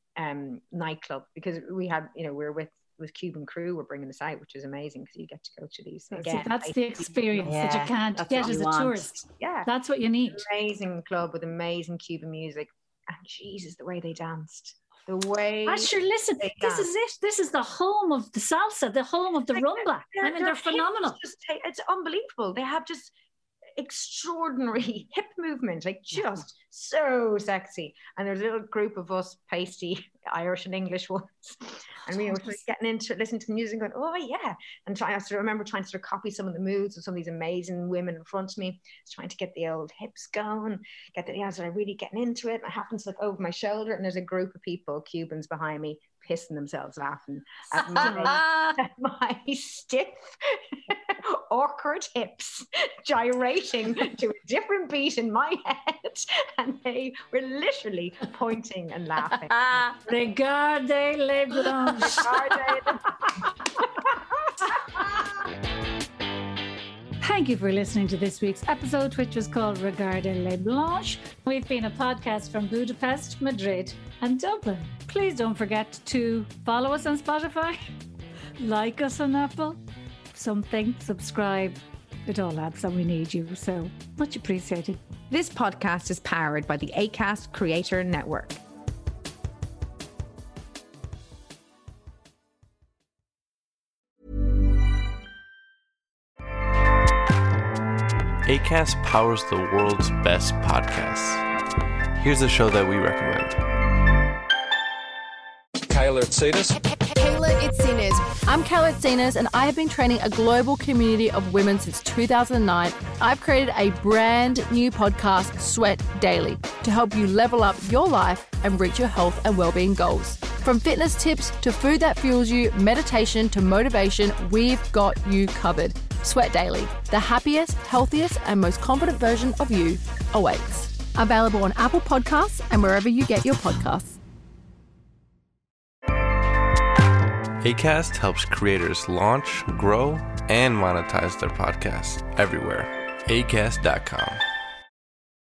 Speaker 4: um, nightclub, because we had, you know, we were with with Cuban crew, were bringing us out, which was amazing because you get to go to these
Speaker 2: See,
Speaker 4: again.
Speaker 2: that's
Speaker 4: like,
Speaker 2: the experience that
Speaker 3: Yeah,
Speaker 2: you can't
Speaker 3: that's
Speaker 2: get
Speaker 3: what
Speaker 2: as
Speaker 3: you
Speaker 2: a
Speaker 3: want.
Speaker 2: tourist.
Speaker 4: yeah,
Speaker 2: That's what you need.
Speaker 4: amazing club with amazing Cuban music, and Jesus, the way they danced, the way.
Speaker 2: Ah, sure, listen,
Speaker 4: they
Speaker 2: this is
Speaker 4: dance.
Speaker 2: it. This is the home of the salsa, the home of the
Speaker 4: Like,
Speaker 2: rumba.
Speaker 4: their-
Speaker 2: I mean,
Speaker 4: their
Speaker 2: they're
Speaker 4: hips
Speaker 2: phenomenal.
Speaker 4: Just take, it's unbelievable. They have just extraordinary hip movement, like just so sexy. And there's a little group of us pasty Irish and English ones, and we were just getting into it, listening to the music, and going, oh yeah. And trying, I sort of remember trying to sort of copy some of the moves of some of these amazing women in front of me, trying to get the old hips going, get the, yeah, sort of really getting into it. And I happen to look over my shoulder, and there's a group of people, Cubans behind me, pissing themselves laughing at my, at my stiff, awkward hips gyrating to a different beat in my head, and they were literally pointing and laughing.
Speaker 2: Regarde les blanches. Thank you for listening to this week's episode, which was called Regarde les Blanches. We've been a podcast from Budapest, Madrid, and Dublin. Please don't forget to follow us on Spotify, like us on Apple, something, subscribe. It all adds and we need you, so much appreciated.
Speaker 4: This podcast is powered by the Acast Creator Network.
Speaker 8: Acast powers the world's best podcasts. Here's a show that we recommend.
Speaker 9: Kayla Itsinas.
Speaker 10: Kayla Itsinas. I'm Kayla Itsinas, and I have been training a global community of women since two thousand nine. I've created a brand new podcast, Sweat Daily, to help you level up your life and reach your health and well-being goals. From fitness tips to food that fuels you, meditation to motivation, we've got you covered. Sweat Daily, the happiest, healthiest, and most confident version of you awaits. Available on Apple Podcasts and wherever you get your podcasts.
Speaker 8: Acast helps creators launch, grow, and monetize their podcasts everywhere. acast dot com.